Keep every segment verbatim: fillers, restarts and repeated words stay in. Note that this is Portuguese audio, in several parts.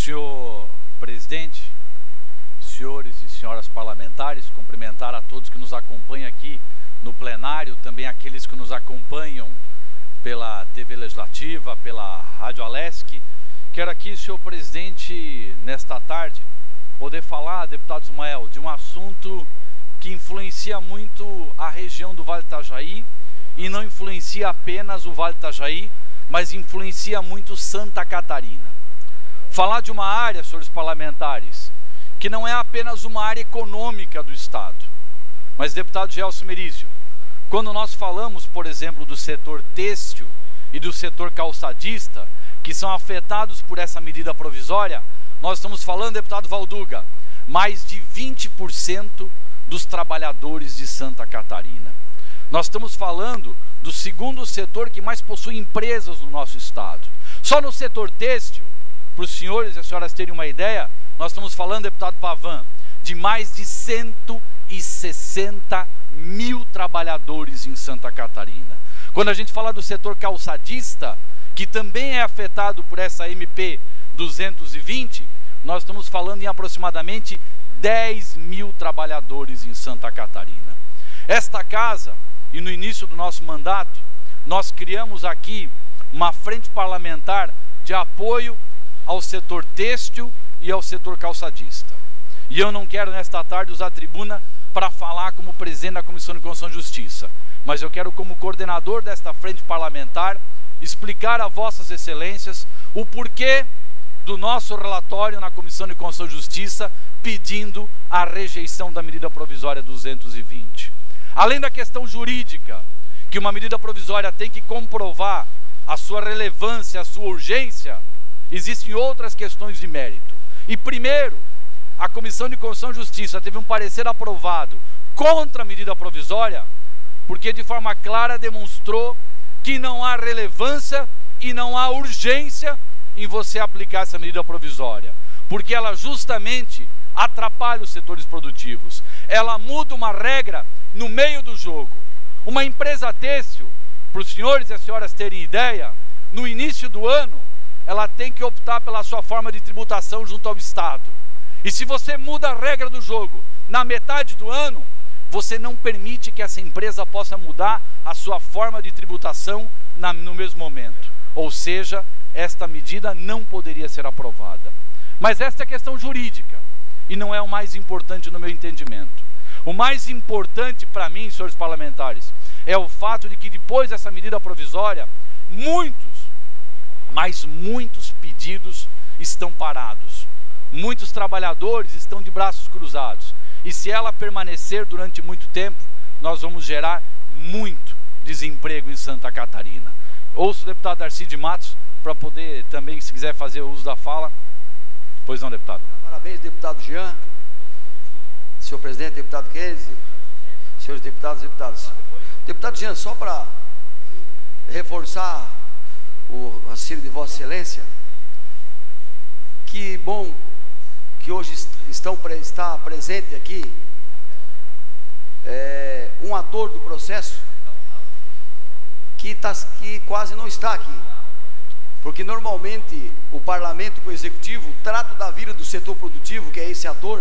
Senhor presidente, senhores e senhoras parlamentares, cumprimentar a todos que nos acompanham aqui no plenário, também aqueles que nos acompanham pela T V Legislativa, pela Rádio Alesc. Quero aqui, senhor presidente, nesta tarde, poder falar, deputado Ismael, de um assunto que influencia muito a região do Vale do Itajaí, e não influencia apenas o Vale do Itajaí, mas influencia muito Santa Catarina. Falar de uma área, senhores parlamentares, que não é apenas uma área econômica do Estado, mas, deputado Gelson Merizio, quando nós falamos, por exemplo, do setor têxtil e do setor calçadista, que são afetados por essa medida provisória, nós estamos falando, deputado Valduga, mais de vinte por cento dos trabalhadores de Santa Catarina. Nós estamos falando do segundo setor que mais possui empresas no nosso estado. Só no setor têxtil, para os senhores e as senhoras terem uma ideia, nós estamos falando, deputado Pavan, de mais de cento e sessenta mil trabalhadores em Santa Catarina. Quando a gente fala do setor calçadista, que também é afetado por essa M P duzentos e vinte, nós estamos falando em aproximadamente dez mil trabalhadores em Santa Catarina. Esta casa, e no início do nosso mandato, nós criamos aqui uma frente parlamentar de apoio ao setor têxtil e ao setor calçadista. E eu não quero nesta tarde usar a tribuna para falar como presidente da Comissão de Constituição e Justiça, mas eu quero, como coordenador desta frente parlamentar, explicar a vossas excelências o porquê do nosso relatório na Comissão de Constituição e Justiça pedindo a rejeição da medida provisória duzentos e vinte. Além da questão jurídica, que uma medida provisória tem que comprovar a sua relevância, a sua urgência, existem outras questões de mérito. E primeiro, a Comissão de Constituição e Justiça teve um parecer aprovado contra a medida provisória, porque de forma clara demonstrou que não há relevância e não há urgência em você aplicar essa medida provisória, porque ela justamente atrapalha os setores produtivos. Ela muda uma regra no meio do jogo. Uma empresa têxtil, para os senhores e as senhoras terem ideia, no início do ano, ela tem que optar pela sua forma de tributação junto ao Estado. E se você muda a regra do jogo na metade do ano, você não permite que essa empresa possa mudar a sua forma de tributação na, no mesmo momento. Ou seja, esta medida não poderia ser aprovada. Mas esta é a questão jurídica, e não é o mais importante no meu entendimento. O mais importante para mim, senhores parlamentares, é o fato de que depois dessa medida provisória, muitos, mas muitos pedidos estão parados. Muitos trabalhadores estão de braços cruzados. E se ela permanecer durante muito tempo, nós vamos gerar muito desemprego em Santa Catarina. Ouço o deputado Darcy de Matos para poder também, se quiser fazer o uso da fala. Pois não, deputado. Parabéns, deputado Jean, senhor presidente, deputado Keynes, senhores deputados e deputadas. Deputado Jean, só para reforçar o raciocínio de Vossa Excelência, que bom que hoje estão, está presente aqui é, um ator do processo que, tá, que quase não está aqui, porque normalmente o Parlamento com o Executivo trata da vida do setor produtivo, que é esse ator.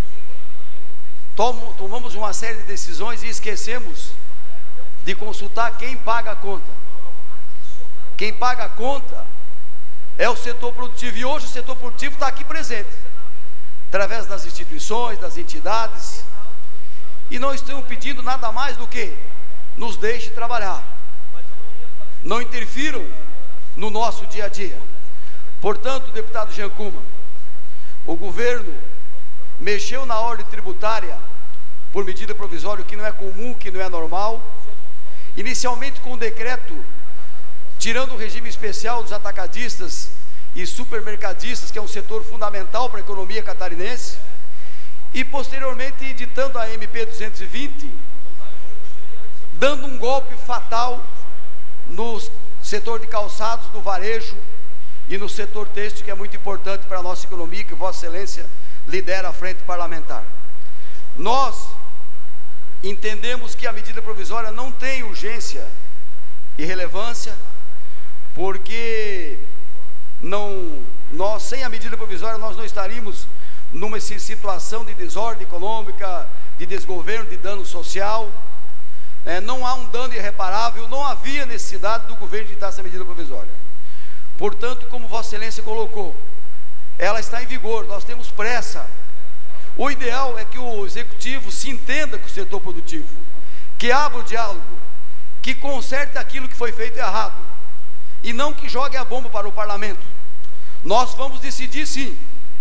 Tom, tomamos uma série de decisões e esquecemos de consultar quem paga a conta. Quem paga a conta é o setor produtivo, e hoje o setor produtivo está aqui presente, através das instituições, das entidades, e não estamos pedindo nada mais do que nos deixe trabalhar, não interfiram no nosso dia a dia. Portanto, deputado Jean Kuma, o governo mexeu na ordem tributária por medida provisória, que não é comum, que não é normal, inicialmente com o decreto tirando o regime especial dos atacadistas e supermercadistas, que é um setor fundamental para a economia catarinense, e posteriormente editando a M P duzentos e vinte, dando um golpe fatal no setor de calçados, do varejo e no setor têxtil, que é muito importante para a nossa economia, que Vossa Excelência lidera a frente parlamentar. Nós entendemos que a medida provisória não tem urgência e relevância, porque não nós, sem a medida provisória, nós não estaríamos numa situação de desordem econômica, de desgoverno, de dano social. É, não há um dano irreparável, não havia necessidade do governo de dar essa medida provisória. Portanto, como Vossa Excelência colocou, ela está em vigor, nós temos pressa. O ideal é que o executivo se entenda com o setor produtivo, que abra o diálogo, que conserte aquilo que foi feito errado, e não que jogue a bomba para o parlamento. Nós vamos decidir sim,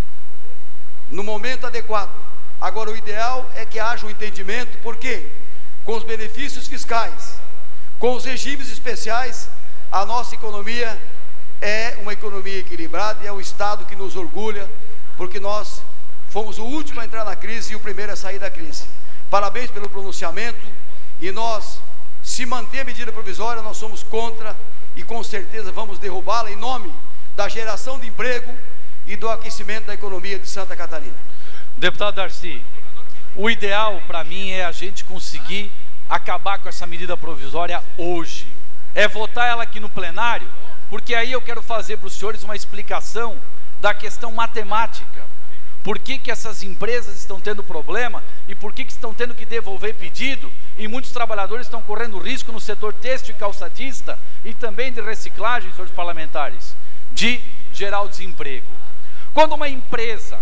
no momento adequado. Agora, o ideal é que haja um entendimento, porque com os benefícios fiscais, com os regimes especiais, a nossa economia é uma economia equilibrada e é o Estado que nos orgulha, porque nós fomos o último a entrar na crise e o primeiro a sair da crise. Parabéns pelo pronunciamento, e nós, se manter a medida provisória, nós somos contra, e com certeza vamos derrubá-la em nome da geração de emprego e do aquecimento da economia de Santa Catarina. Deputado Darcy, o ideal para mim é a gente conseguir acabar com essa medida provisória hoje, é votar ela aqui no plenário, porque aí eu quero fazer para os senhores uma explicação da questão matemática. Por que que essas empresas estão tendo problema e por que que estão tendo que devolver pedido, e muitos trabalhadores estão correndo risco no setor têxtil e calçadista e também de reciclagem, senhores parlamentares, de gerar o desemprego. Quando uma empresa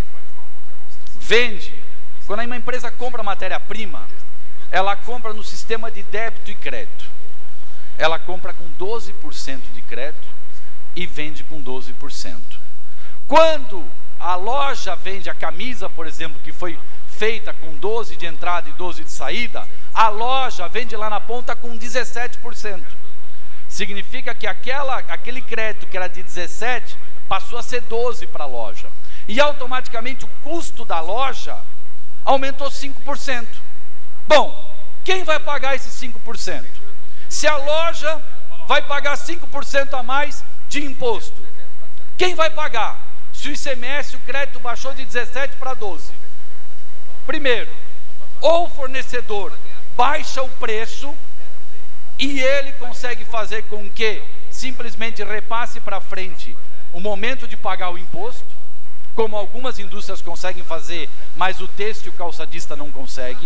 vende, quando uma empresa compra matéria-prima, ela compra no sistema de débito e crédito. Ela compra com doze por cento de crédito e vende com doze por cento. Quando a loja vende a camisa, por exemplo, que foi feita com doze de entrada e doze de saída, a loja vende lá na ponta com dezessete por cento. Significa que aquela, aquele crédito que era de dezessete passou a ser doze para a loja. E automaticamente o custo da loja aumentou cinco por cento. Bom, quem vai pagar esses cinco por cento? Se a loja vai pagar cinco por cento a mais de imposto, quem vai pagar? Se o I C M S, o crédito baixou de dezessete para doze. Primeiro, ou o fornecedor baixa o preço e ele consegue fazer com que simplesmente repasse para frente o momento de pagar o imposto, como algumas indústrias conseguem fazer, mas o têxtil calçadista não consegue,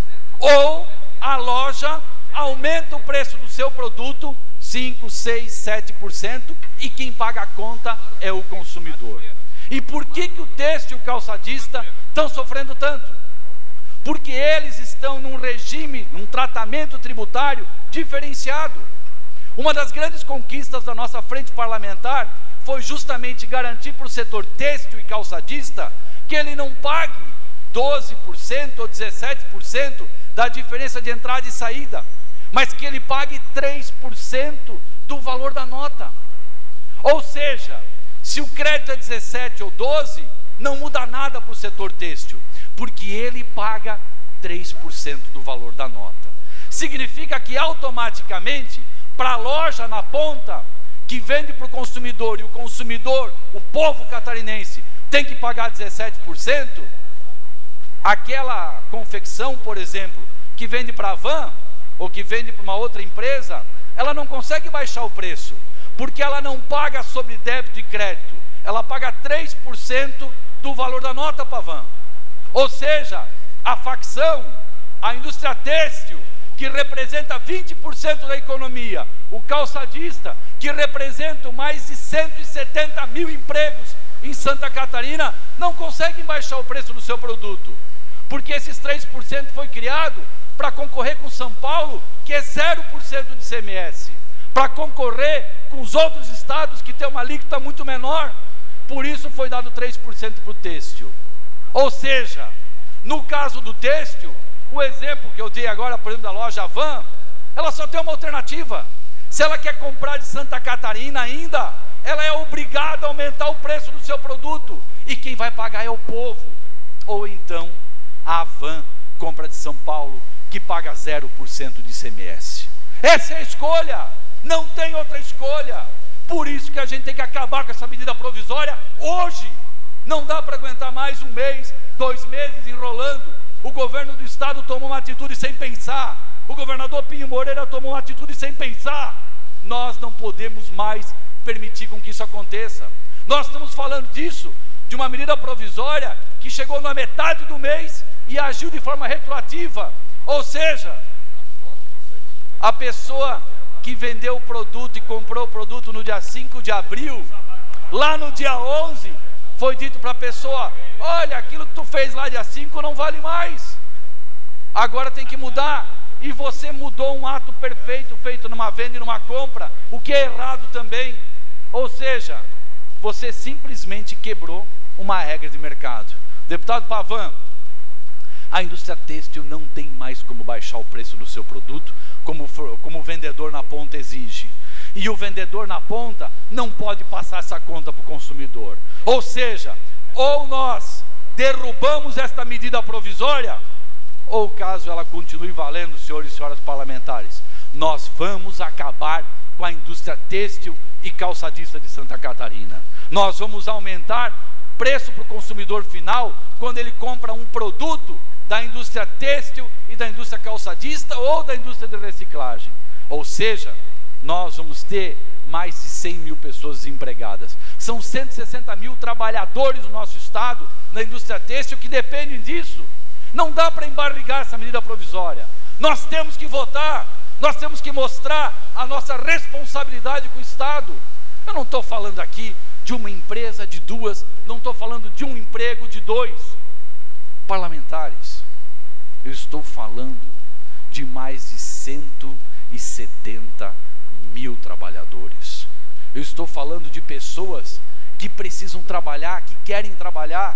ou a loja aumenta o preço do seu produto cinco, seis, sete por cento e quem paga a conta é o consumidor. E por que que o têxtil calçadista estão sofrendo tanto? Porque eles estão num regime, num tratamento tributário diferenciado. Uma das grandes conquistas da nossa frente parlamentar foi justamente garantir para o setor têxtil e calçadista que ele não pague doze por cento ou dezessete por cento da diferença de entrada e saída, mas que ele pague três por cento do valor da nota. Ou seja, se o crédito é dezessete ou doze, não muda nada para o setor têxtil, porque ele paga três por cento do valor da nota. Significa que automaticamente, para a loja na ponta, que vende para o consumidor, e o consumidor, o povo catarinense, tem que pagar dezessete por cento, aquela confecção, por exemplo, que vende para a Van, ou que vende para uma outra empresa, ela não consegue baixar o preço, porque ela não paga sobre débito e crédito, ela paga três por cento do valor da nota para a Van. Ou seja, a facção, a indústria têxtil, que representa vinte por cento da economia, o calçadista, que representa mais de cento e setenta mil empregos em Santa Catarina, não conseguem baixar o preço do seu produto, porque esses três por cento foi criado para concorrer com São Paulo, que é zero por cento de I C M S, para concorrer com os outros estados que tem uma alíquota muito menor. Por isso foi dado três por cento para o têxtil. Ou seja, no caso do têxtil, o exemplo que eu dei agora, por exemplo, da loja Van, ela só tem uma alternativa. Se ela quer comprar de Santa Catarina ainda, ela é obrigada a aumentar o preço do seu produto, e quem vai pagar é o povo. Ou então a Van compra de São Paulo, que paga zero por cento de I C M S. Essa é a escolha, não tem outra escolha. Por isso que a gente tem que acabar com essa medida provisória hoje. Não dá para aguentar mais um mês, dois meses enrolando. O governo do estado tomou uma atitude sem pensar, o governador Pinho Moreira tomou uma atitude sem pensar. Nós não podemos mais permitir com que isso aconteça. Nós estamos falando disso, de uma medida provisória que chegou na metade do mês e agiu de forma retroativa. Ou seja, a pessoa que vendeu o produto e comprou o produto no dia cinco de abril, lá no dia onze, foi dito para a pessoa: olha, aquilo que tu fez lá dia cinco não vale mais, agora tem que mudar. E você mudou um ato perfeito feito numa venda e numa compra, o que é errado também. Ou seja, você simplesmente quebrou uma regra de mercado. Deputado Pavan, a indústria têxtil não tem mais como baixar o preço do seu produto, como, como o vendedor na ponta exige. E o vendedor na ponta não pode passar essa conta para o consumidor. Ou seja, ou nós derrubamos esta medida provisória, ou caso ela continue valendo, senhores e senhoras parlamentares, nós vamos acabar com a indústria têxtil e calçadista de Santa Catarina. Nós vamos aumentar o preço para o consumidor final quando ele compra um produto da indústria têxtil e da indústria calçadista ou da indústria de reciclagem. Ou seja, nós vamos ter mais de cem mil pessoas desempregadas. São cento e sessenta mil trabalhadores no nosso estado, na indústria têxtil, que dependem disso. Não dá para embarrigar essa medida provisória. Nós temos que votar, nós temos que mostrar a nossa responsabilidade com o Estado. Eu não estou falando aqui de uma empresa, de duas, não estou falando de um emprego, de dois parlamentares. Eu estou falando de mais de cento e setenta mil trabalhadores. Eu estou falando de pessoas que precisam trabalhar, que querem trabalhar.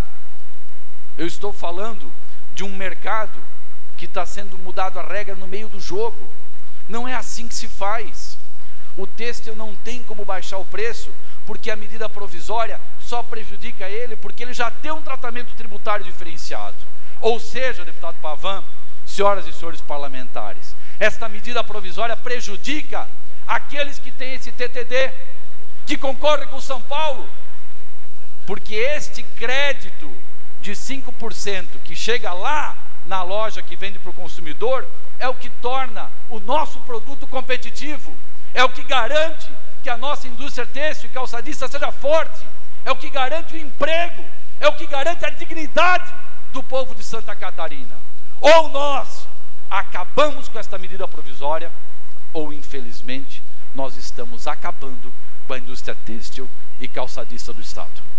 Eu estou falando de um mercado que está sendo mudado a regra no meio do jogo. Não é assim que se faz. O têxtil não tem como baixar o preço, porque a medida provisória só prejudica ele, porque ele já tem um tratamento tributário diferenciado. Ou seja, deputado Pavan, senhoras e senhores parlamentares, esta medida provisória prejudica aqueles que têm esse T T D, que concorrem com São Paulo, porque este crédito de cinco por cento que chega lá na loja que vende para o consumidor é o que torna o nosso produto competitivo, é o que garante que a nossa indústria têxtil e calçadista seja forte, é o que garante o emprego, é o que garante a dignidade do povo de Santa Catarina. Ou nós acabamos com esta medida provisória, ou infelizmente nós estamos acabando com a indústria têxtil e calçadista do estado.